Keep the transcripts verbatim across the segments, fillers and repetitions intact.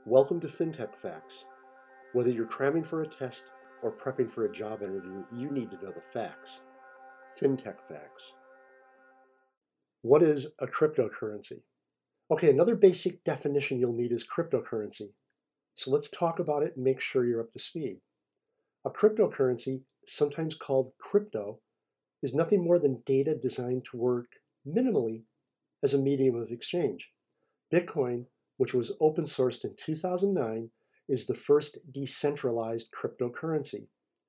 Welcome to FinTech Facts. Whether you're cramming for a test or prepping for a job interview, you need to know the facts. FinTech Facts. What is a cryptocurrency? Okay, another basic definition you'll need is cryptocurrency. So let's talk about it and make sure you're up to speed. A cryptocurrency, sometimes called crypto, is nothing more than data designed to work minimally as a medium of exchange. Bitcoin, which was open sourced in two thousand nine, is the first decentralized cryptocurrency.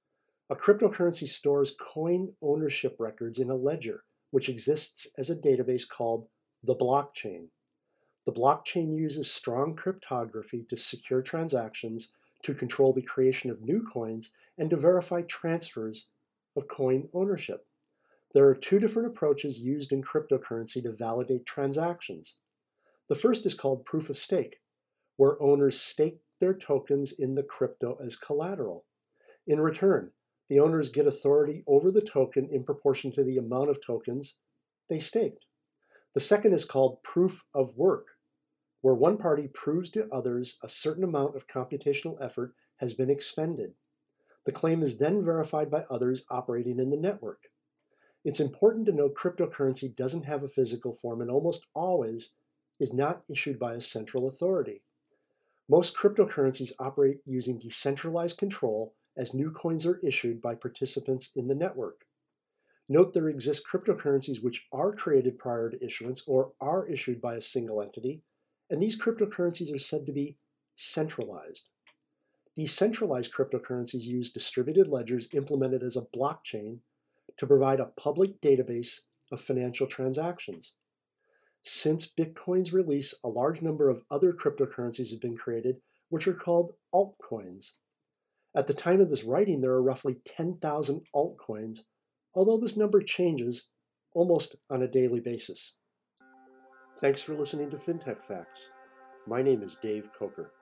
A cryptocurrency stores coin ownership records in a ledger, which exists as a database called the blockchain. The blockchain uses strong cryptography to secure transactions, to control the creation of new coins, and to verify transfers of coin ownership. There are two different approaches used in cryptocurrency to validate transactions. The first is called proof of stake, where owners stake their tokens in the crypto as collateral. In return, the owners get authority over the token in proportion to the amount of tokens they staked. The second is called proof of work, where one party proves to others a certain amount of computational effort has been expended. The claim is then verified by others operating in the network. It's important to note cryptocurrency doesn't have a physical form and almost always is not issued by a central authority. Most cryptocurrencies operate using decentralized control as new coins are issued by participants in the network. Note there exist cryptocurrencies which are created prior to issuance or are issued by a single entity, and these cryptocurrencies are said to be centralized. Decentralized cryptocurrencies use distributed ledgers implemented as a blockchain to provide a public database of financial transactions. Since Bitcoin's release, a large number of other cryptocurrencies have been created, which are called altcoins. At the time of this writing, there are roughly ten thousand altcoins, although this number changes almost on a daily basis. Thanks for listening to FinTech Facts. My name is Dave Coker.